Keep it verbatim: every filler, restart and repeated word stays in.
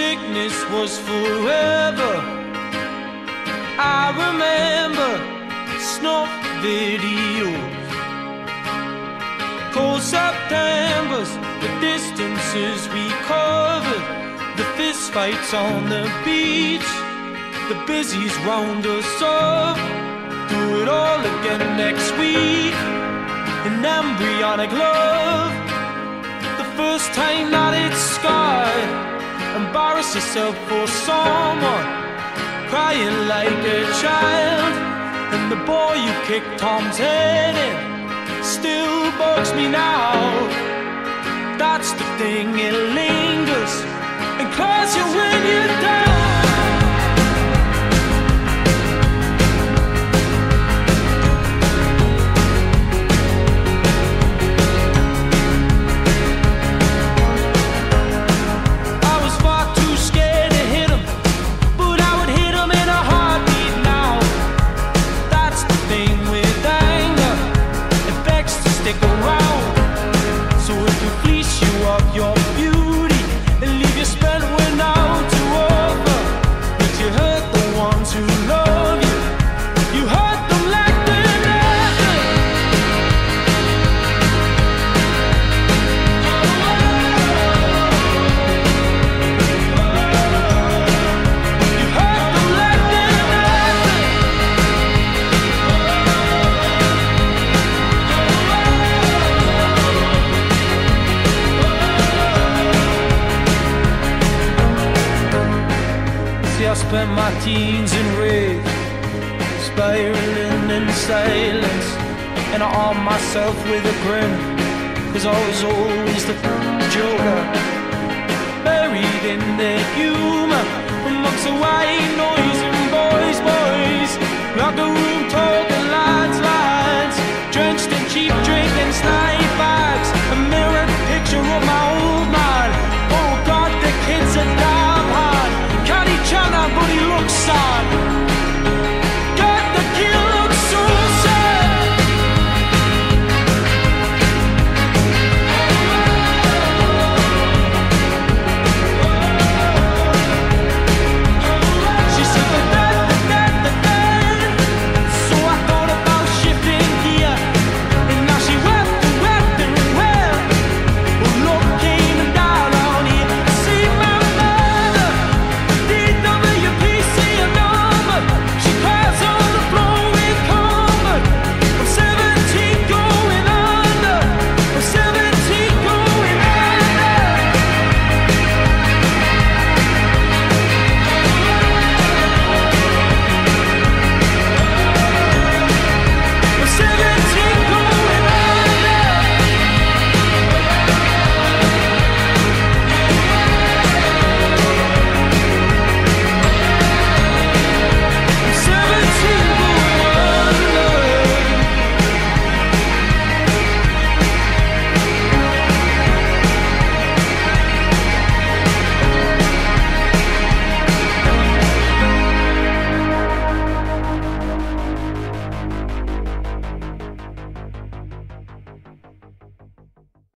sickness was forever. I remember snuff videos, cold Septembers, the distances we covered, the fist fights on the beach, the busies round us up. Do it all again next week, in embryonic love. The first time that it's scarred, embarrass yourself for someone, crying like a child. And the boy you kicked Tom's head in still bugs me now. That's the thing, it lingers and claws you when you're down. I spent my teens in rage, spiraling in silence, and I armed myself with a grin, cause I was always the joker, buried in their humor, amongst the white noise and boys, boys, like a room talking lines, lines, drenched in cheap drink and slime.